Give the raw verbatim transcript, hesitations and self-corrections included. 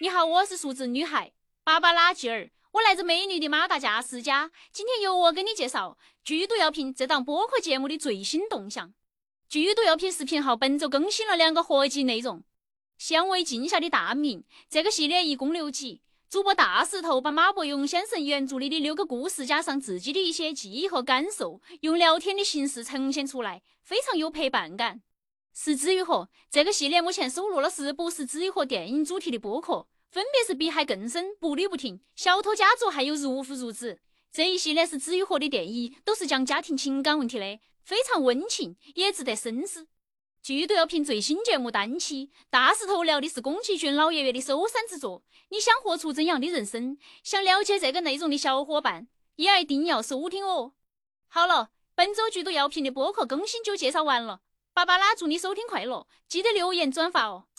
你好，我是数字女孩芭芭拉吉尔，我来自美丽的马达加斯加。今天由我给你介绍剧毒药品这档播客节目的最新动向。剧毒药品视频号本周更新了两个合集内容，显微镜下的大明这个系列一共六集，主播大石头把马伯庸先生原著里的六个故事加上自己的一些记忆和感受，用聊天的形式呈现出来，非常有陪伴感。是之愈合这个系列目前收录了四部是之愈合电影主题的播客，分别是比海更深、步履不停、小偷家族还有如父如子。这一系列是之愈合的电影，都是讲家庭情感问题的，非常温情，也值得深思。剧毒药品最新节目单期，大石头聊的是宫崎骏老爷爷的首三之作。你想活出怎样的人生？想了解这个内容的小伙伴，一定要收听哦。好了，本周剧毒药品的播客更新就介绍完了。芭芭拉祝你收听快乐，记得留言转发哦。